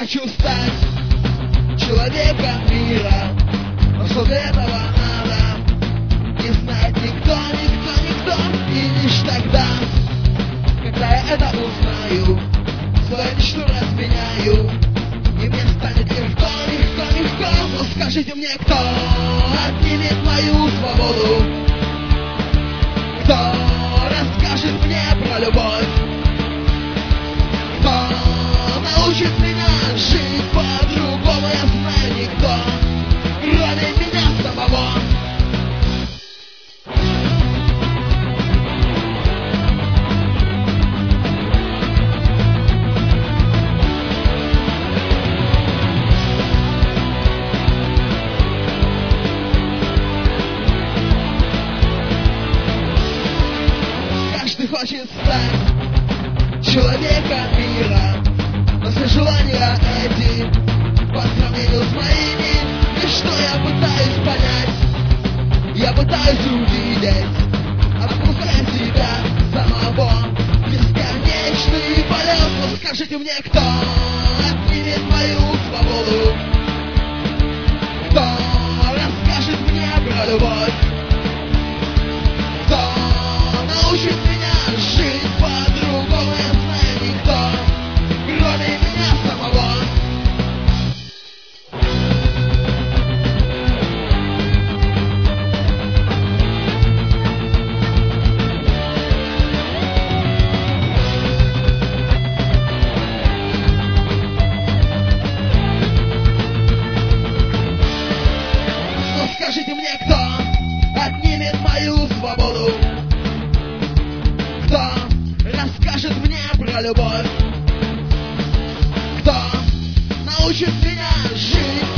хочу стать человеком мира, но что для этого надо, не знает никто, и лишь тогда, когда я это узнаю, свою мечту разменяю, и мне станет легко. Но скажите мне, кто отнимет мою свободу, кто расскажет мне про любовь, кто научит меня жить по-другому. Я знаю, никто, кроме меня самого. Каждый хочет стать человеком мира, но все желания эти по сравнению с моими, и что я пытаюсь понять, я пытаюсь увидеть, отпуская себя самого, бесконечный полет. Но скажите мне, кто отнимет мою свободу, кто расскажет мне про любовь, кто научит меня жить по-другому. Я знаю, никто, кроме меня самого. Но скажите мне, кто отнимет мою свободу, кто расскажет мне про любовь, кто научит меня жить